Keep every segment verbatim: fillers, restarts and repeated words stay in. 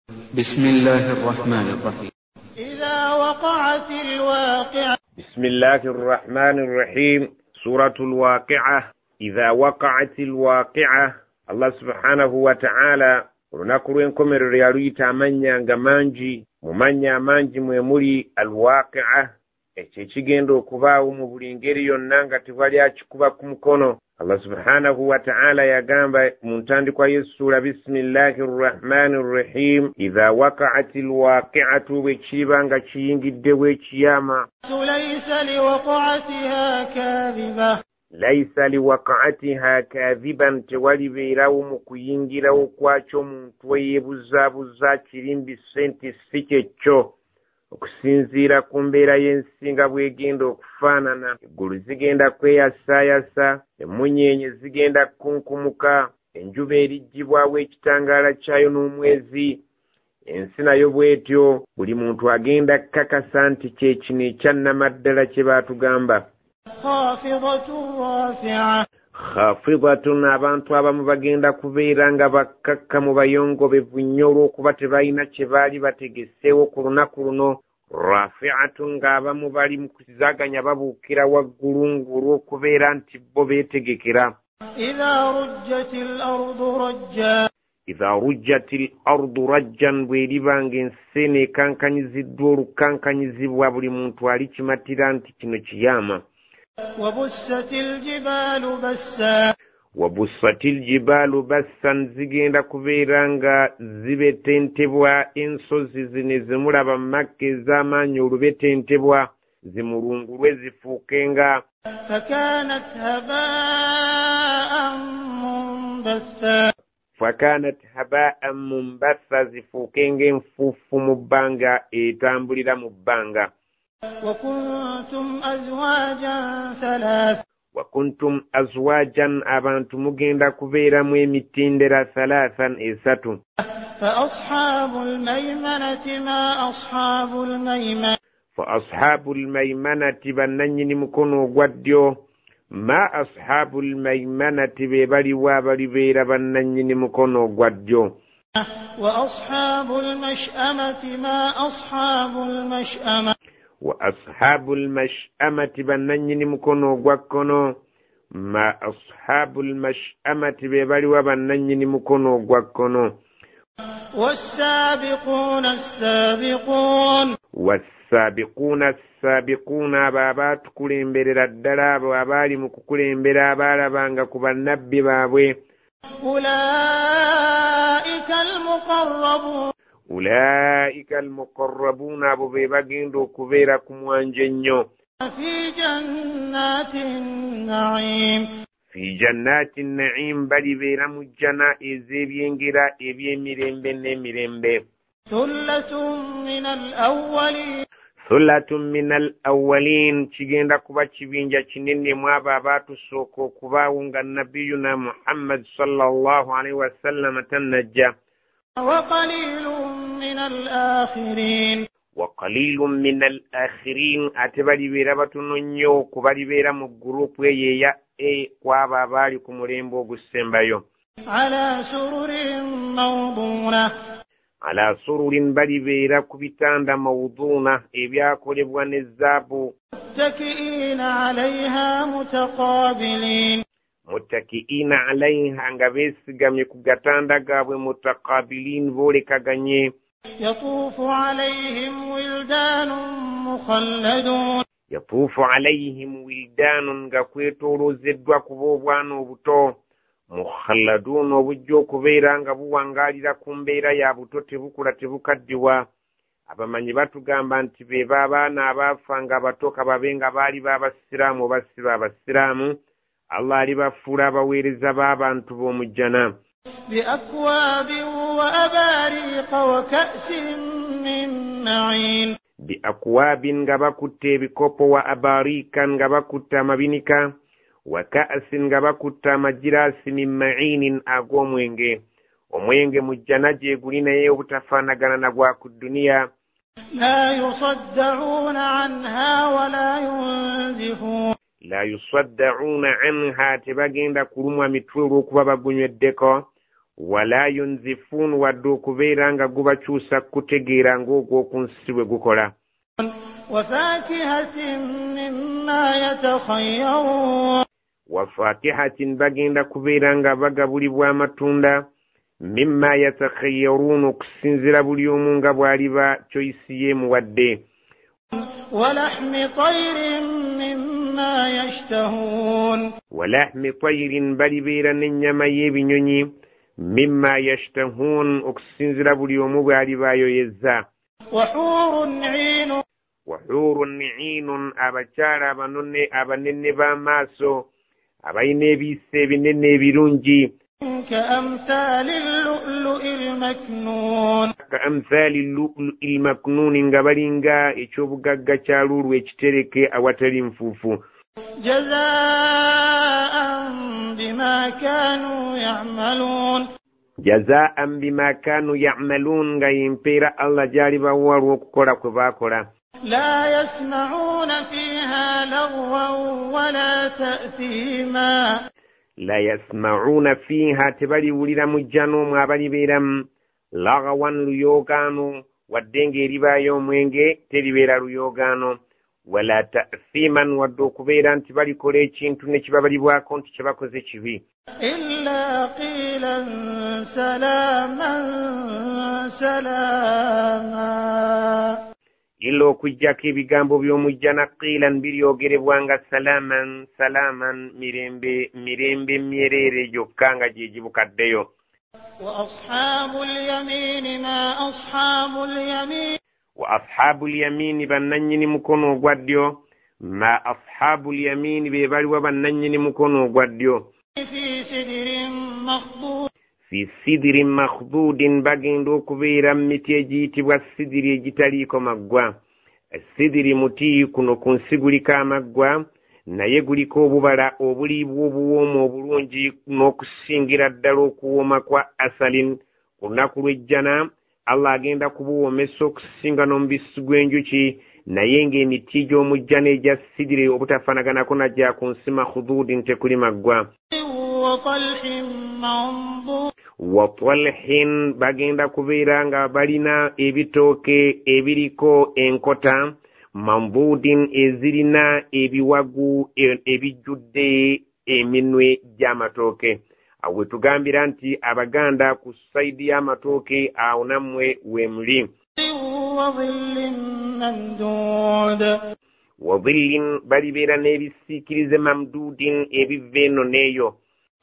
بسم الله الرحمن الرحيم. إذا وقعت الواقعة. بسم الله الرحمن الرحيم. سورة الواقعة. إذا وقعت الواقعة. الله سبحانه وتعالى ونكرنكم الرياضية مانيا غمانجي ممانيا مانجي mwemuli alwaqi'a ekigendo okubaawo mu buli ngeri yonna nga tewali akikuba ku mukono. Allah subhanahu wa ta'ala yagamba mu ntandikwa y'essuula bismillahi rrahmani rrahim idha waqa'ati alwaqi'atu bwekiba nga kiyingiddewo ekiyama. laysa liwaqa'atiha kadhiba laysa liwaqa'atiha kadhiban tewalibeerawo mu kuyingirawo kwakyo omuntu eyeebuzaabuza kirimbise nti si kyekyo okusinziira ku mbeera y'ensi nga bw'egenda okufaanana. Eggulu zigenda kweyasaayasa, emmunyeenye zigenda kunkumuka, enjuba eriggibwawo ekitangaala kyayo n'omwezi, ensi nayo bw'etyo. Buli muntu agenda kkakasa nti kye kino ekyannamaddala kye baatugamba. Khafidatun, abantu abamu bagenda kubeera nga bakkakkamu bayongobevu nnyo olw'okuba tebalina kye baali bategeseewo ku lunaku luno. Rafi'atun, ng'abamu bali mu kuzaaganya babuukira waggulu ng'olw'okubeera nti bo beetegekera. idha rujjatil ardu rajja idha rujjatil ardu rajjan, bw'eriba ng'ensi neekankanyiziddwa olukankanyizibwa buli muntu alikimatira nti kino kiyama. wabussatil jibaalu bassa wabussatil jibaalu bassan, zigenda kubeera nga zibetentebwa ensozi zino zimulaba mu makka ez'amaanyi olubetentebwa zimulungulwe zifuuke nga. fakanat haba'an munbatha fakanat haba'an munbatha, zifuuke ng'enfuufu mu bbanga etambulira mu bbanga. وكنتم أزواجا ثلاث وكنتم أزواجا, abantu mugenda kubeeramu emitendera thalathan, esatu. فأصحاب الميمنة ما أصحاب الميمنة فأصحاب الميمنة, bannannyini mukono ogwa ddyo. ma ashabu almaymanati, be baliwo abalibeera bannannyini mukono ogwa ddyo. وأصحاب المشأمة ما أصحاب المشأمة wa ashabul mash'amati, bannannyini mukono ogwa kkono. ma ashabul mash'amati, be baliwa bannannyini mukono ogwa kkono. was-sabiquna as-sabiqun was-sabiquna as-sabiquna, abo abaatukulemberera ddala, abo abaali mu kukulembera abaalabanga ku bannabbi baabwe. ulaika al-muqarrabun ulaika al-muqarrabuuna, abo be bagenda okubeera ku mwanja ennyo. fi jannatin na'im fi jannatin na'im, balibeera mu jjana ez'ebyengera eby'emirembe n'emirembe. thullatun min al-awwalin thullatun min al-awwalin, kigenda kuba kibinja kinene mu abo abaatusooka okubaawo nga nabiyuna Muhammad sallallahu alaihi wasallam tannajja. وقليل من الآخرين وقليل من الآخرين, ate balibeera batono nnyo ku balibeera mu gurupu eyo eya e kwabo abaali ku mulembe ogusembayo. على سرر موضونة ala sururin, balibeera ku bitanda mawduuna ebyakolebwa ne zaabu. متكئين عليها متقابلين muttakiina alayha, nga beesigamye ku gatanda gaabwe. mutaqabiliin, boolekaganye. يطوف عليهم ولدان مخلدون yatuufu alayhim wildaanun, nga kwetooloozeddwa kuba obwana obuto. mukhalladuun, obujja okubeera nga buwangaalira ku mbeera ya buto, tebukula tebukaddiwa. abamanyi batugamba nti be baabaana abaafa nga batoka babe nga baali baabasiraamu oba si baabasiraamu, Allah alibafuula abaweereza b'abantu b'omujjana. بأكواب وأباريق وكأس من معين biakwabin, nga bakutte ebikopo. wa abarikan, nga bakutte amabinika. wa ka'sin, nga bakutte amagiraasi. min ma'inin, ag'omwenge. omwenge mu jjana gye guli, naye obutafaanagana na gwa ku dduniya. لا يصدعون عنها ولا ينزفون la yusaddauna anha, tebagenda kulumwa mitwe olw'okuba bagunyweddeko. wala yunzifun wadde okubeera nga gubakyusa kutegeera ng'ogw'okunsi bwe gukola. وفاكهة مما يتخيرون wafakihatin bagenda kubeera nga bagabulibwa amatunda mimma yatakhayyarun okusinzira buli omu nga bw'aliba choice ye muwadde. walahmi tayrin mimma yashtahun walahmi tayrin balibeera n'ennyama y'ebinyonyi mimma yashtahun okusinzira buli omu bw'aliba ayoyezza. wahurun iinun wahurun iinun abakyala abanone abanene b'amaaso abayina ebiisa ebinene ebirungi. كأمثال اللؤلؤ المكنون كأمثال اللؤلؤ المكنون nga balinga ekyobugagga kya lulu ekitereke awatali nfuufu. جزاء بما كانوا يعملون جزاء بما كانوا يعملون nga yempeera Allah gyali bawalwa okukola kwe baakola. لا يسمعون فيها لغوا ولا تأثيما لا يسمعون فيها tebaliwulira mu jjanoomu abalibeeramu lagawan luyoogaano wadde ng'eribaayo omwenge teribeera luyoogaano wala ta'thiman wadde okubeera nti balikola ekintu ne kibabalibwako nti kye bakoze kibi. إلا قيلا سلاما سلاما illa okujjako ebigambo by'omujjana qiilan biryogerebwanga salaman salaman mirembe mirembe myereere gyokka nga gye gibukaddeyo. وأصحاب اليمين ما أصحاب اليمين wa ashaabul yamiini bannannyini mukono ogwa ddyo ma ashaabul yamiini be baliwa bannannyini mukono ogwa ddyo. في سدر مخضود fi sidirin makhdudin bagenda okubeera mu miti egiyitibwa sidiri egitaliiko maggwa. Sidiri muti kuno ku nsi guliko amaggwa naye guliko obubala obuliibwa obuwoomu obulungi n'okusingira ddala okuwooma kwa asalin. Ku lunaku lw'ejjana Allah agenda kubuwoomesa okusinga n'omubisi gw'enjuki naye ng'emiti gy'omujjana egya sidiri obutafaanaganako nagya ku nsi makhdudin tekuli maggwa. وطلح منضود wa talhin bagenda kubeera nga balina ebitooke ebiriko enkota mambudin ezirina ebiwagu ebijjudde eminwe gy'amatooke. awe tugambira nti Abaganda ku saidi y'amatooke awo nammwe weemuli. وظل ممدود wa dhillin balibeera n'ebisiikirize mamdudin ebiva eno n'eyo.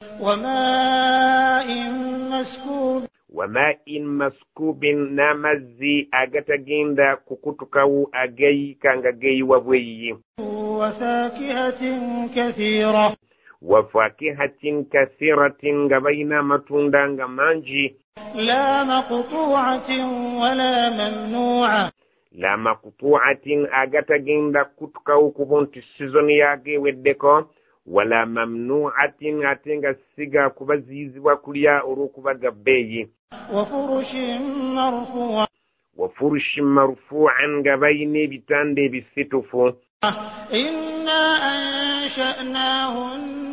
وماء مسكوب wa ma'in maskubin n'amazzi agatagenda kukutukawo agayika nga geeyiwa bweyiyi. وفاكهة كثيرة wa fakihatin kathiratin nga balina amatunda nga mangi. لا مقطوعة ولا ممنوعة la maqtu'atin agatagenda kutukawo kuba nti sizoni yageeweddeko wala mamnu'atin ate nga siga kubaziyizibwa kulya olw'okuba ga bbeeyi. وفرش مرفوعة wa furushin marfu'an nga balina ebitanda ebisitufu. إنا أنشأناهن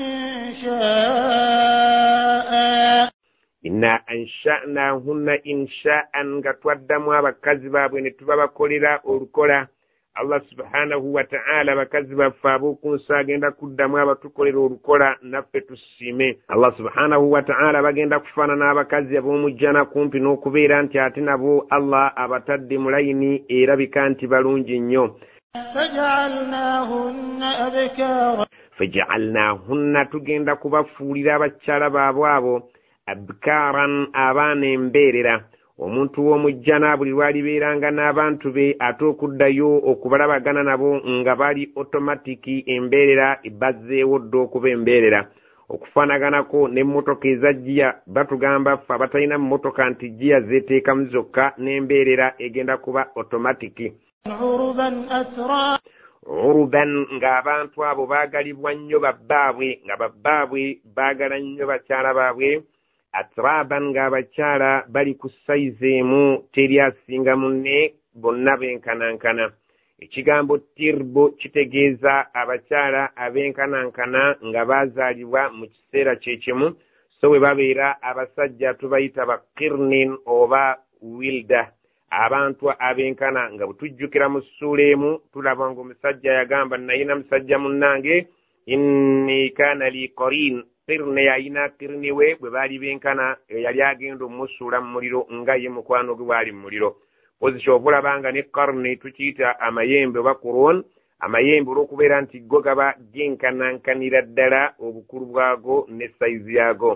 إنشاء inna ansha'nahunna insha'an nga twaddamu abakazi baabwe ne tubabakolera olukola. Allah subhanahu wa ta'ala bakazi baffe ab'oku nsi agenda kuddamu abatukolera olukola naffe tusiime. Allah subhanahu wa ta'ala bagenda kufaanana abakazi ab'omujjana kumpi n'okubeera nti ate nabo Allah abatadde mu layini erabika nti balungi nnyo. فجعلناهن أبكارا faja'alnahunna tugenda kubafuulira abakyala baabwe abo abkaran abaana embeerera. Omuntu w'omujjana buli lwalibeeranga n'abantu be ate okuddayo okubalabagana nabo nga bali otomatiki embeerera bazzeewo dda okuba embeerera. Okufaanaganako n'emmotoka eza jjiya batugamba ffe abatalina mmotoka nti jjiya zeeteekamu zokka n'embeerera egenda kuba otomatiki. عربا أترابا Uruban ng'abantu abo baagalibwa nnyo babbaabwe nga babbaabwe baagala nnyo bakyala baabwe. Atraban ng'abakyala bali ku sayizi emu teri asinga munne bonna benkanankana. Ekigambo tirbo kitegeeza abakyala abenkanankana nga baazaalibwa mu kiseera kye kimu so bwe babeera abasajja tubayita baqirnin oba wilda abantu abenkana nga butujjukira mu ssuula emu tulaba ng'omusajja yagamba nayina musajja munnange inni kana li qarin qirne yayina qirni we bwe baali benkana yali agenda omusuula mu muliro nga ye mukwano gwe bwali mu muliro pozisyo obulabanga ne qarni tukiyita amayembe oba kuron amayembe olw'okubeera nti go gaba genkanankanira ddala obukulu bwago ne sayizi yago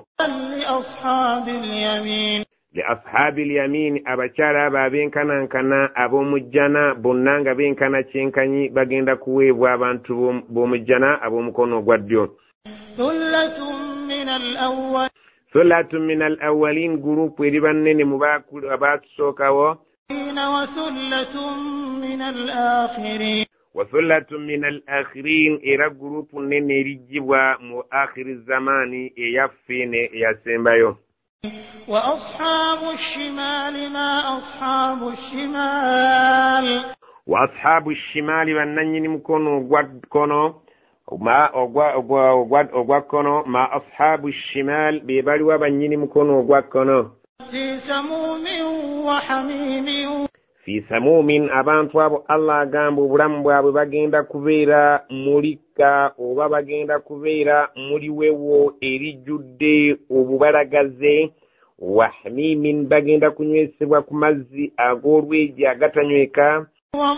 li ashaabi lyamin abakyala abo abenkanankana ab'omujjana bonna nga benkana kyenkanyi bagenda kuweebwa abantu b'omujjana ab'omukono ogwa ddyo. Thulatun min al-awwalin gurupu eri bannene mu baatusookawo. wa thulatun min al-akhirin era gurupu nnene eriggyibwa mu akhiri zamaani eyaffe eyasembayo. وأصحاب الشمال ما أصحاب الشمال وأصحاب الشمال بنني مكونو غواد كونو ما أغوا أغوا أغوا أغوا كونو ما أصحاب الشمال بيبالوا بنني مكونو غواد كونو في سموم وحميم في سموم أبان تواب الله غامبو برامبو أبو bagenda kubeera mulika oba bagenda kubeera muli wewo erijjudde obubalagaze wa hamimin bagenda kunywesebwa ku mazzi ag'olwegi agatanyweka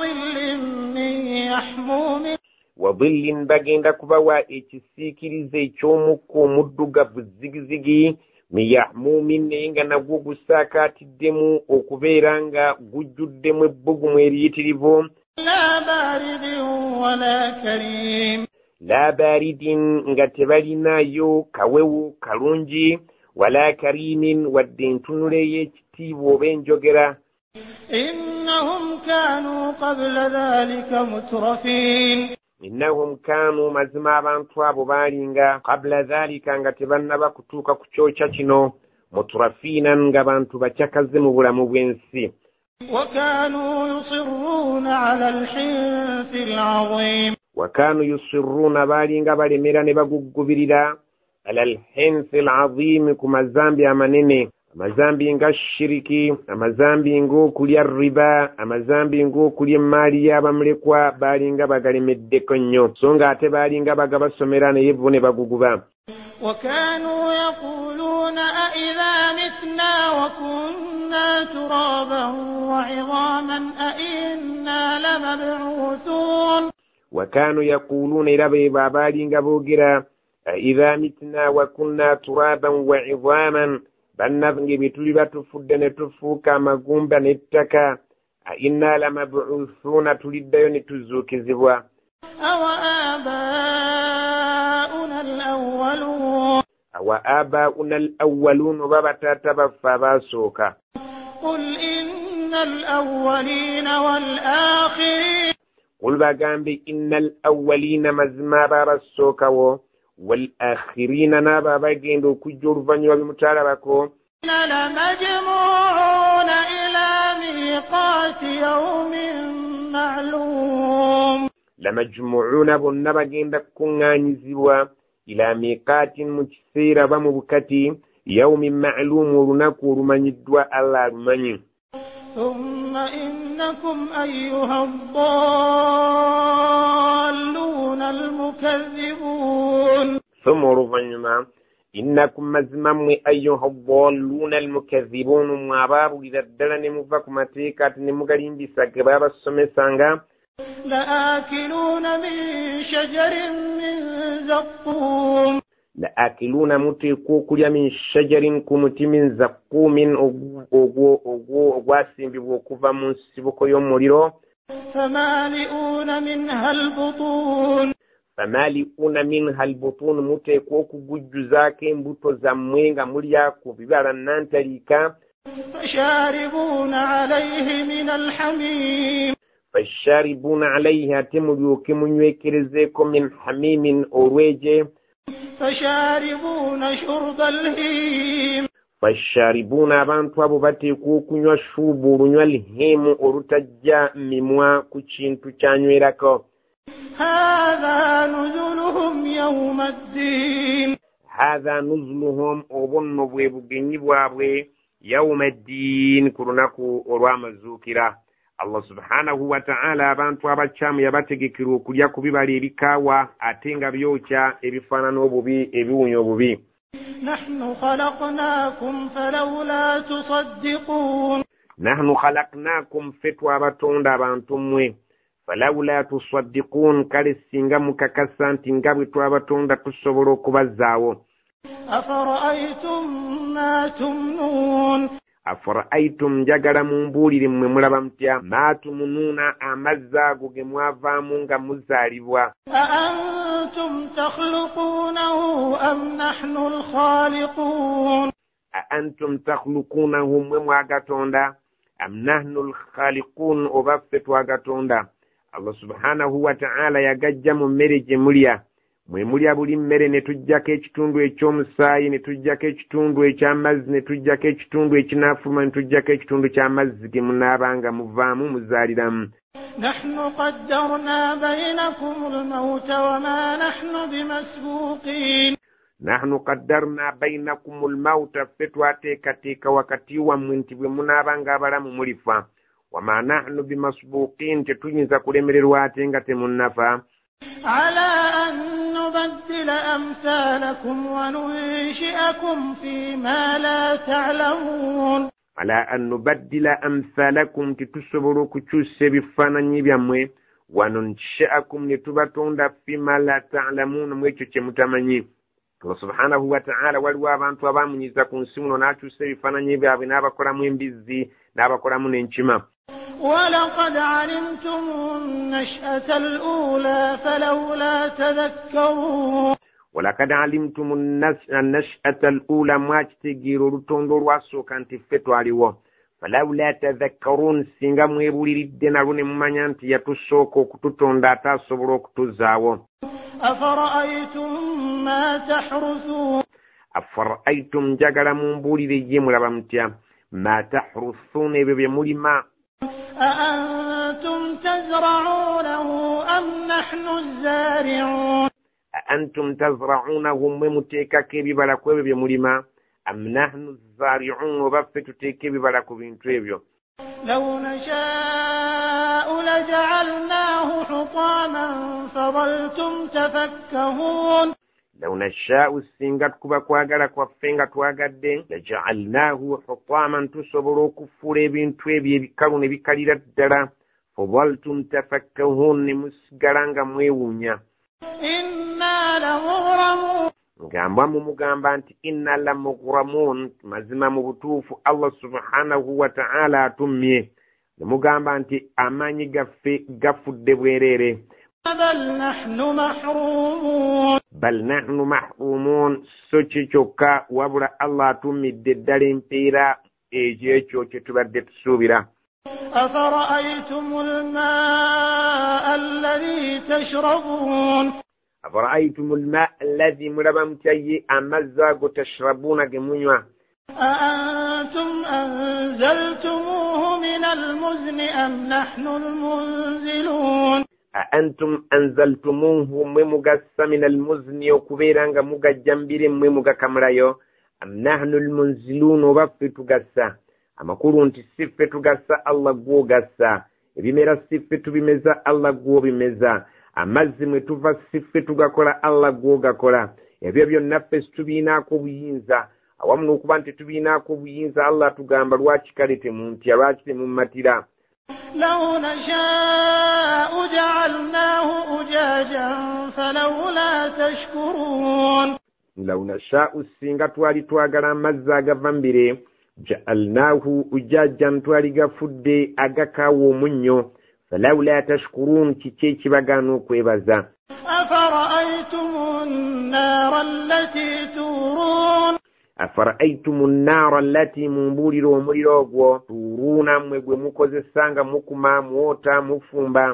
wa dhillin bagenda kubawa ekisiikirize eky'omukka omuddugavu zigizigi miyahmumin naye nga nagwo gusaakaatiddemu okubeera nga gujjuddemu ebbugumu eriyitirivu la baridin wala karim la baridin nga tebalinayo kawewo kalungi wala karimin wadde entunula ey'ekitiibwa oba enjogera. innahum kanu qabla dhalika mutrafin innahum kanu mazima abantu abo baalinga qabla dhalika nga tebannaba kutuuka ku kyokya kino mutrafinan nga bantu bakyakaze mu bulamu bw'ensi. وكانوا يصرون على الحنث العظيم وكانوا يصرون بالينغا balemera ne bagugubirira على الحنث العظيم كما zambi amanene amazambi nga shiriki amazambi ngo kulya riba amazambi ngo kulya mali y'abamulekwa balinga bagalemeddeko nnyo so nga ate balinga bagabasomera ne yevu ne baguguba. وكانوا يقولون أئذا متنا وكنا ترابا وعظاما أئنا لمبعوثون وكانوا يقولون ربي بابالين بوغرا إذا متنا وكنا ترابا وعظاما بنفنج بتلبة تفدن تفوك مغومبا نتكا أئنا لمبعوثون تلدين تزوك زبوا أو آباؤنا الأولون أو آباؤنا الأولون وبابتاتبا فباسوكا قل إن الأولين والآخرين قل باقامبي إن الأولين مزما برسوكا والآخرين نابا باقيندو كجور فانيو بمتالبكو لمجموعون إلى ميقات يوم معلوم لمجموعون بنبا جيندا كنغانيزيوا إلى ميقات مكسيرة بمبكتي يوم معلوم ورنكو رمانيدوا الله رماني. ثم إنكم أيها الضالون المكذبون ثم رفعنا إنكم مزمم أيها الضالون المكذبون معباب إذا الدلن مفاكم تيكات نمغرين بسكباب السمسانغا لآكلون من شجر من زقوم لآكلون متيكوكوليا من شجر كمتي من زقوم أغواسين بوكوفا من سبكو يوم مريرو فمالئون منها البطون فمالئون منها البطون متيكوكو بجزاكي مبتو زموينغا مرياكو ببالا نانتريكا فشاربون عليه من الحميم فشاربون عليه تمريوكي من يكرزيكو من حميم أوريجي فشاربون شرب الهيم فشاربون abantu abo bateekwa okunywa shubu olunywa lihemu olutajja mimwa ku kintu kyanywerako. هذا نزلهم يوم الدين hadha nuzuluhum obonno bwe bugenyi bwabwe yawma ddin ku lunaku olw'amazuukira. Allah subhanahu wa ta'ala abantu abakyamu yabategekera okulya ku bibala ebikaawa ate nga byokya ebifaanana obubi ebiwunya obubi. nahnu khalaqnakum falawla tusaddiqun nahnu khalaqnakum ffe twabatonda abantu mmwe falawla tusaddiqun kale singa mukakasa nti nga bwe twabatonda tusobola okubazzaawo. afara'aytum ma tumnun afara'aytum njagala mumbuulire mmwe mulaba mutya ma tumunuuna amazzi ago ge mwavaamu nga muzaalibwa. أأنتم تخلقونه أم نحن الخالقون أأنتم تخلقونه mmwe mwagatonda am nahnu alkhaliqun oba ffe twagatonda. Allah subhanahu wa ta'ala yagajja mu mmere gye mulya mwe mulya buli mmere ne tujjako ekitundu eky'omusaayi ne tujjako ekitundu eky'amazzi ne tujjako ekitundu ekinaafuluma ne tujjako ekitundu ky'amazzi ge munaabanga muvaamu muzaaliramu. نحن قدرنا بينكم الموت وما نحن بمسبوقين نحن قدرنا بينكم الموت فتواتيكتيك wakati wammwe nti bwe munaabanga abalamu mulifa wama nahnu bimasbuqin tetuyinza kulemererwa ate nga temunnafa. على أن نبدل أمثالكم وننشئكم فيما لا تعلمون على أن نبدل أمثالكم تتسبروا كتوس بفانني بيامwe وننشئكم نتبتون فيما لا تعلمون mwekyo mutamanyi. Allah subhanahu wa ta'ala waliwo abantu abamunyiza ku nsi muno n'akyusa ebifaananyi byabwe n'abakolamu embizzi n'abakolamu n'enkima. ولقد علمتم النشأة الأولى فلولا تذكرون ولقد علمتم النشأة الأولى mwakitegeera olutondo olwasooka nti ffe twaliwo falawla tadhakkarun singa mwebuuliridde nalwo ne mumanya nti yatusooka okututonda ate asobola okutuzzaawo. أفرأيتم ما تحرثون أفرأيتم njagala mumbuulire ye mulaba mutya ma tahruthun ebyo bye mulima. أأنتم تزرعونه أم نحن الزارعون أأنتم تزرعونه mmwe muteekako ebibala ku ebyo bye mulima am nahnu zari'un oba ffe tuteeka ebibala ku bintu ebyo. لو نشاء لجعلناه حطاما فظلتم تفكهون لو نشاء singa tukuba kwagala kwaffe nga twagadde laja'alnahu hutaman tusobola okufuula ebintu ebyo ebikalu ne bikalira ddala fadhaltum tafakkahun ne musigala nga mwewuunya. inna lamughramun ngamba mumugamba nti inna lamughramun mazima mu butuufu Allah subhanahu wa ta'ala atummye ne mugamba nti amaanyi gaffe gafudde bwereere. bal nahnu mahrumun bal nahnu mahrumun so kyokka wabula Allah atummidde ddala empeera ekyo ekyo kye tubadde tusuubira. أفرأيتم الماء الذي تشربون أفرأيتم الماء الذي mulaba mutya amazzi ago tashrabuna ge munywa. أأنتم أنزلتموه من المزن أم نحن المنزلون أأنتم أنزلتموه mmwe mugassa min almuzni okubeera nga mugajjambire mmwe mugakamulayo am nahnu almunzilun oba ffe tugassa. Amakulu nti si ffe tugassa Allah gw'ogassa. Ebimera si ffe tubimeza Allah gw'obimeza. Amazzi mwe tuva si ffe tugakola Allah gw'ogakola. Ebyo byonna ffe situbiinaako buyinza awamu n'okuba nti tubiinaako buyinza Allah tugamba lwaki kale temuntya lwaki temummatira. لو نشاء جعلناه أجاجا فلولا تشكرون لو نشاء singa twali twagala amazzi agava mbire ja'alnahu ujajjan twali gafudde agakaawa omunnyo falawla tashkurun kiki ekibagaana okwebaza. أفرأيتم النار التي تورون أفرأيتم النار التي mumbuulira omuliro ogwo turuuna mmwe gwe mukozesanga mukuma mwota mufumba.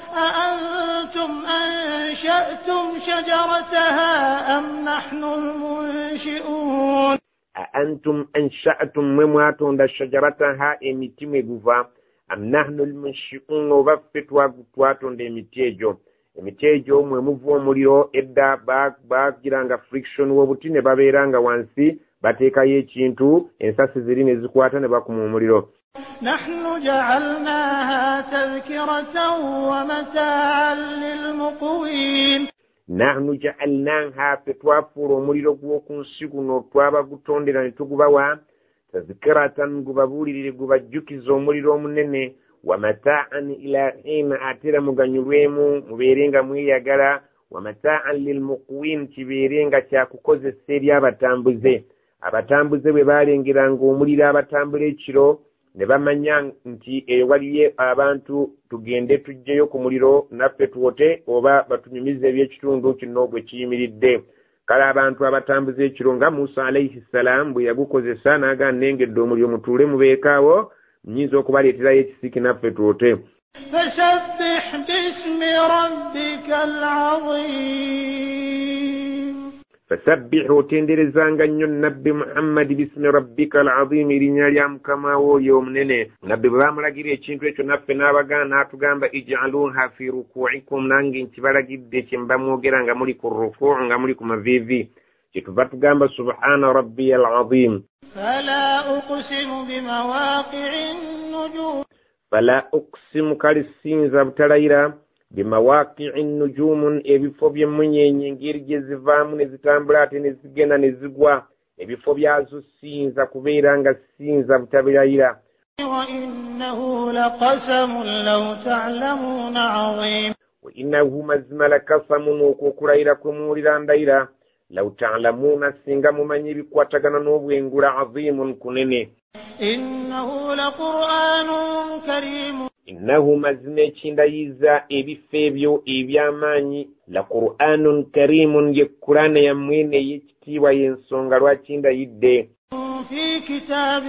أأنتم أنشأتم شجرتها أم نحن المنشئون أأنتم أنشأتم mmwe mwatonda shajarataha emiti mwe guva am nahnu almunshi'un oba ffe twatonda emiti egyo. emiti egyo mwe muva omuliro edda bagiranga friction w'obuti ne babeeranga wansi bateekayo ekintu ensasi ziri ne zikwata ne bakuma omuliro. نحن جعلناها تذكرة ومتاعا للمقوين nahnu ja'alnaha petwafuula omuliro gw'oku nsi guno twabagutondera ne tugubawa tazkiratan gubabuulirire gubajjukiza omuliro omunene wa mataa'an ila hiina atera muganyulwemu mubeerenga mweyagala wa mataa'an lilmuqwin kibeerenga kyakukozesa eri abatambuze. Abatambuze bwe baalengeranga omuliro abatambula ekiro ne bamanya nti eyo waliyo abantu tugende tujjeyo ku muliro naffe tuwote oba batunyumize ebyekitundu kino bwe kiyimiridde. Kale abantu abatambuza ekiro nga Musa alayhi salam bwe yagukozesa n'agamba nengedde omuliro mutuule mubeekaawo nnyinza okubaleeterayo ekisiki naffe tuwote. فسبح باسم ربك العظيم فسبح وتندرزanga nnyo nabbi Muhammad bismi rabbika al-azim erinnya lya mukama wo yomnene. Nabbi bamulagira ekintu ekyo naffe n'abagana n'atugamba ij'aluha fi ruku'ikum nange nkibalagidde kyemba mwogera nga muli ku ruku' nga muli ku mavivi kyetuva tugamba subhana rabbi al-azim. فلا أقسم بمواقع النجوم فلا أقسم كالسينزا بتلايرا بمواقع النجوم ebifo by'emunyenye ngeri gye zivaamu ne zitambula ate ne zigenda ne zigwa ebifo byazo sinza kubeera nga sinza butabilayira. وإنه لقسم لو تعلمون عظيم وإنه mazima lakasamun okukulayira kwe muwulira ndayira law ta'lamuna singa mumanyi ebikwatagana n'obwengula azimun kunene. إنه لقرآن كريم innahu mazima ekindayiza ebifo ebyo eby'amaanyi la qur'anun karimun ye Qur'ana ya mwene y'ekitiibwa y'ensonga lwaki ndayidde. في كتاب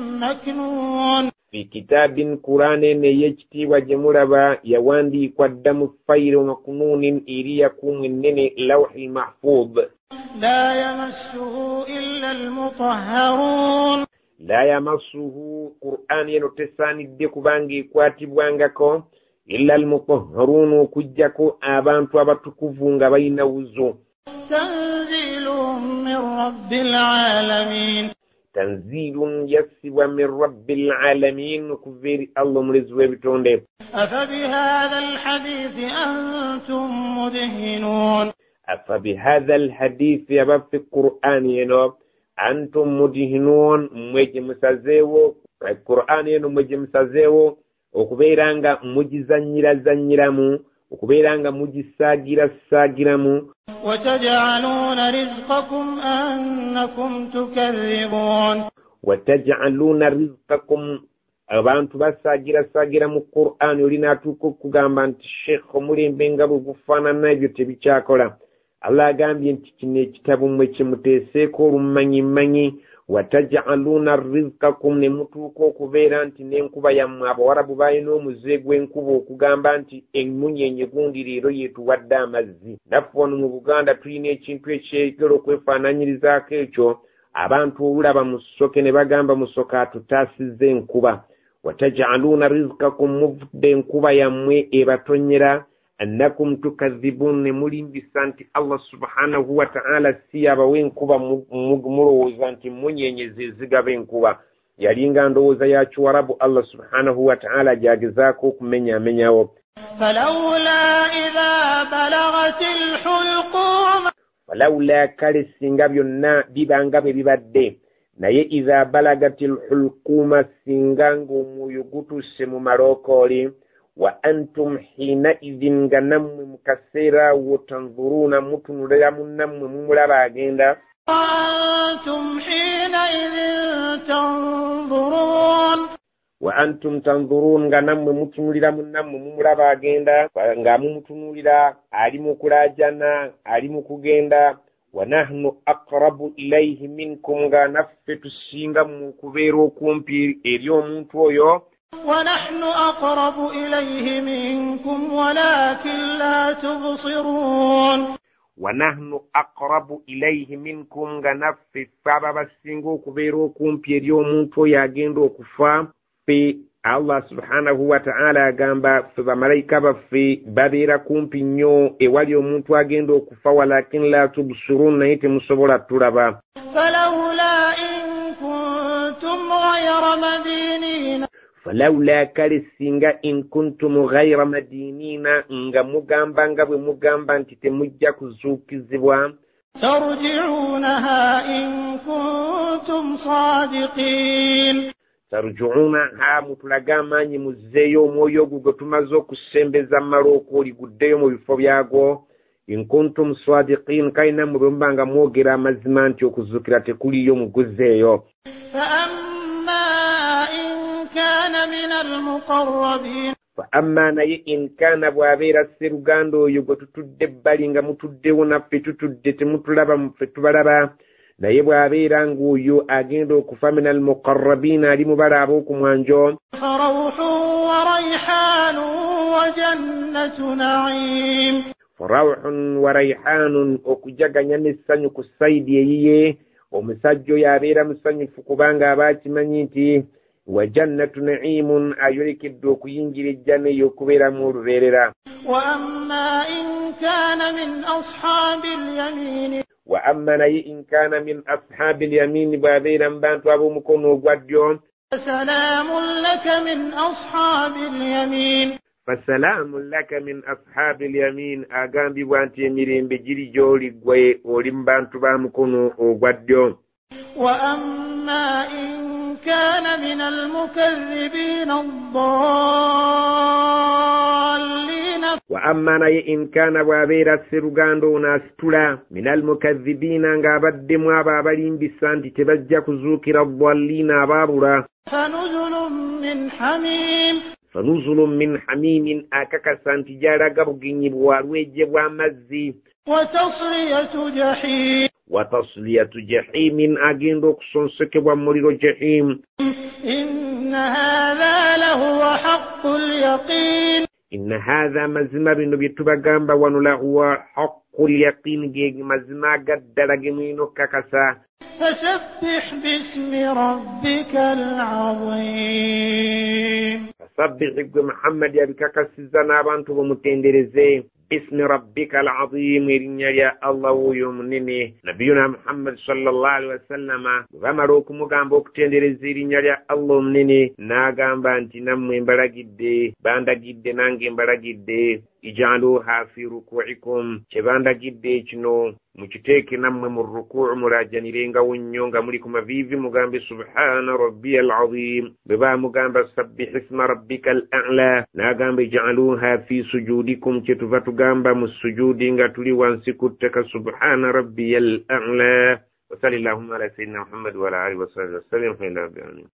مكنون fi kitabin Qur'ana eno ey'ekitiibwa gye mulaba yawandiikwa dda mu fayiro makunuunin eri yakuumwa ennene lawhi mahfuz. لا يمسه إلا المطهرون la yamassuhu Qur'an yeno tesaanidde kubanga ekwatibwangako illa almutahharun okujjako abantu abatukuvu nga balina wuzo. تنزيل من رب العالمين tanzilun yassibwa min rabbil alamin okuva eri Allah omulezi w'ebitonde. أفبهذا الحديث أنتم مدهنون afa bihadha alhadithi abaffe Qur'an yeno antum mudhinun mmwe gye musazeewo Qur'an yeno mmwe gye musazeewo okubeera nga mugizanyirazanyiramu okubeera nga mugisaagirasaagiramu. وتجعلون رزقكم أنكم تكذبون wataj'aluna rizqakum abantu basaagirasagira mu Qur'an olina atuuka okugamba nti sheekh omulembe nga bwe gufaanana ebyo tebikyakola. Allah agambye nti kino ekitabo mmwe kimuteeseeko olummanyimanyi. wataj'aluna rizqakum ne mutuuka okubeera nti n'enkuba yammwe abawarabu balina omuze gw'enkuba okugamba nti emmunyenye gundi leero yeetuwadde amazzi. naffe wano mu Buganda tulina ekintu ekyegera okwefaananyirizaako ekyo. abantu olulaba musoke ne bagamba musoke atutaasizza enkuba. wataj'aluna rizqakum muvudde enkuba yammwe ebatonyera annakum tukadhibun ne mulimbisa nti Allah subhanahu wa ta'ala si yabawa enkuba mulowooza nti munyenye ze zigaba enkuba. yalinga ndowooza ya Kiwarabu Allah subhanahu wa ta'ala gyagezaako okumenyaamenyawo. فلولا إذا بلغت الحلقوم falawula kale singa byonna bibanga bwe bibadde naye idha balagatil hulquma singa ng'omwoyo gutuuse mu malookooli wa antum hina idhin nga nammwe mu kaseera awo tanzuruuna mutunulira munnammwe mumulaba agenda. وأنتم حينئذ تنظرون wa antum tanzuruun nga nammwe mutunulira munnammwe mumulaba agenda nga mumutunulira ali mu kulaajana ali mu kugenda. wa nahnu aqrabu ilayhi minkum nga naffe tusinga mu kubeera okumpi eri omuntu oyo. ونحن أقرب إليه منكم ولكن لا تبصرون wa nahnu aqrabu ilayhi minkum nga naffe ffe aba basinga okubeera okumpi eri omuntu oyo agenda okufa ffe Allah subhanahu wa ta'ala agamba fe bamalayika baffe babeera kumpi nnyo ewali omuntu agenda okufa walakin la tubsirun naye temusobola tulaba. falawla in kuntum ghayra madinina falawla kale singa in kuntum ghayra madinina nga mugamba nga bwe mugamba nti temujja kuzuukizibwa tarji'unaha in kuntum sadiqin tarji'unaha mutulaga amaanyi muzzeeyo omwoyo ogwo gwe tumaze okusembeza mmalooka oliguddeyo mu bifo byagwo in kuntum sadiqin kayina mwe muba nga mwogera amazima nti okuzuukira tekuliyo muguzzeeyo. fa amma naye in kaana bw'abeera sseruganda oyo gwe tutudde ebbali nga mutuddewo naffe tutudde temutulaba muffe tubalaba naye bw'abeera ng'oyo agenda okufa min almuqarrabiina ali mu bala ab'okumwanjo farawhun wa rayhaanun okujaganya n'essanyu ku sayidi eyiye omusajja oyo abeera musanyufu kubanga aba akimanyi nti wa jannatu na'imun ayolekedde okuyingira ejjana eyo okubeeramu olubeerera. wa amma in kaana min ashaabil yamiini wa amma naye in kaana min ashaabil yamiini bw'abeera mu bantu ab'omukono ogwa ddyo fasalaamun laka min ashaabil yamiin fasalaamun laka min ashaabil yamiin agambibwa nti emirembe giri gy'oli ggwe oli mu bantu ba mukono ogwa ddyo. wa amma in كان من المكذبين الضالين وأما ني إن كان وابير السرغاندو ناستلا من المكذبين غابد موابا بالين بسانت تبجا كزوكر الضالين بابرا فنزل من حميم فنزل من حميم أكاكا سانتجارا غبغيني بوالويجي وامزي وتصلية جحيم وتصلية جحيم أجندوك سنسك ومرير جحيم. إن هذا لهو حق اليقين إن هذا مزما بنبي تبغامبا ونلهو حق اليقين جيج مزما قدر جمينو ككسا. فسبح باسم ربك العظيم فسبح محمد يا بككس زنابان تبو متندرزي باسم ربك العظيم يا الله يومنني نبينا محمد صلى الله عليه وسلم غمروك مغامبو كتندرزي يا الله منني ناغامبا انتي نمو مبرغيدي باندا جيدي نانغي مبرغيدي اجعلوها في ركوعكم كباندا جيدي چنو mukiteeke nammwe mu rukuu mulajanirenga wonnyo nga muli ku maviivi mugambe subhana rabbiya alazim bwe baamugamba sabbih isma rabbika al a'la n'agamba ij'aluha fi sujudikum kye tuva tugamba mu sujudi nga tuli wansi ku ttaka subhana rabbiya al a'la wa sallallahu ala sayyidina muhammad wa ala alihi wa sahbihi wa sallam.